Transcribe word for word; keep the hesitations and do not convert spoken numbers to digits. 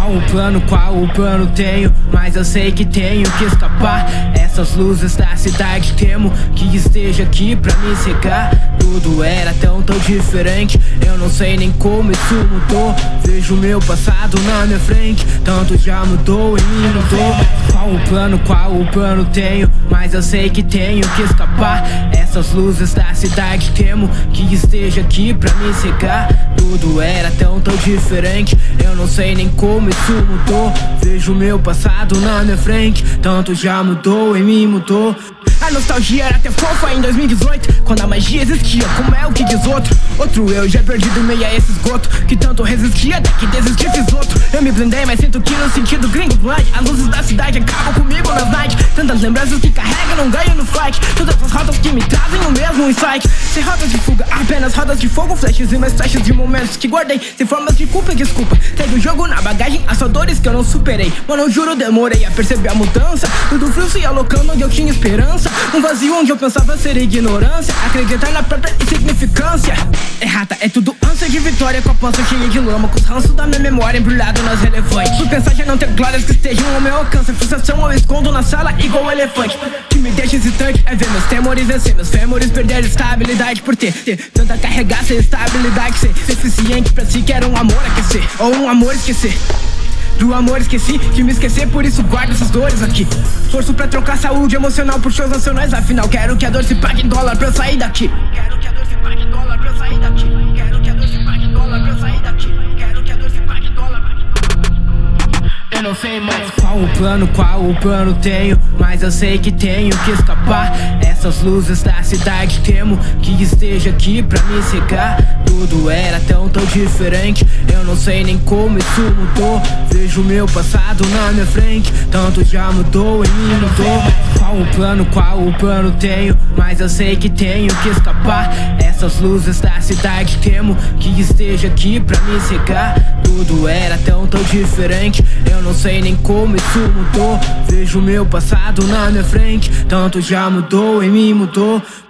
Qual o plano, qual o plano tenho? Mas eu sei que tenho que escapar. Essas luzes da cidade temo que esteja aqui pra me cegar. Tudo era tão, tão diferente, eu não sei nem como isso mudou. Vejo meu passado na minha frente, tanto já mudou e me mudou. Qual o plano, qual o plano tenho? Mas eu sei que tenho que escapar. Essas luzes da cidade temo que esteja aqui pra me cegar. Tudo era tão, tão diferente, eu não sei nem como isso mudou. Vejo meu passado na minha frente, tanto já mudou e me mudou. A nostalgia era até fofa em dois mil e dezoito, quando a magia existia, como é o que diz outro. Outro eu já perdido em meio a esse esgoto, que tanto resistia até que desisti, fiz outro. Eu me blindei, mas sinto que no sentido gringo blind, as luzes da cidade acabam comigo nas night. Tantas lembranças que carrego, não ganho no fight. Todas as rotas que me trazem o mesmo insight. Sem rotas de fuga, apenas rodas de fogo, flashes e mais flashes de momentos que guardei. Sem formas de culpa e desculpa, segue o jogo na bagagem, as só dores que eu não superei. Mano, eu juro, demorei a perceber a mudança. Tudo frio se alocando onde eu tinha esperança. Um vazio onde eu pensava ser ignorância. Acreditar na própria insignificância. Errata, é tudo ânsia de vitória, com a pança cheia de lama, com os ranços da minha memória embrulhado nas relevantes. Por pensar já não ter glórias que estejam ao meu alcance. A frustração eu escondo na sala igual elefante. O que me deixa hesitante é ver meus temores vencer, meus fémures perder estabilidade. Por ter, ter tanta carregar sem estabilidade, ser suficiente pra si que era um amor aquecer, ou um amor esquecer. Do amor esqueci de me esquecer, por isso guardo essas dores aqui. Torço pra trocar saúde emocional por shows nacionais. Afinal quero que a dor se pague em dólar pra eu sair daqui. Quero que a dor se pague em dólar pra eu sair daqui. Quero que a dor se pague em dólar pra eu sair daqui. Quero que a dor se pague em dólar. Eu não sei mais qual o plano, qual o plano tenho, mas eu sei que tenho que escapar. Essas luzes da cidade temo que esteja aqui pra me cegar. Tudo era tão, tão diferente, eu não sei nem como isso mudou. Vejo meu passado na minha frente, tanto já mudou e me mudou. Qual o plano, qual o plano tenho, mas eu sei que tenho que escapar. Essas luzes da cidade temo que esteja aqui pra me cegar. Tudo era tão, tão diferente, eu não sei nem como isso mudou. Vejo meu passado na minha frente, tanto já mudou e me mudou.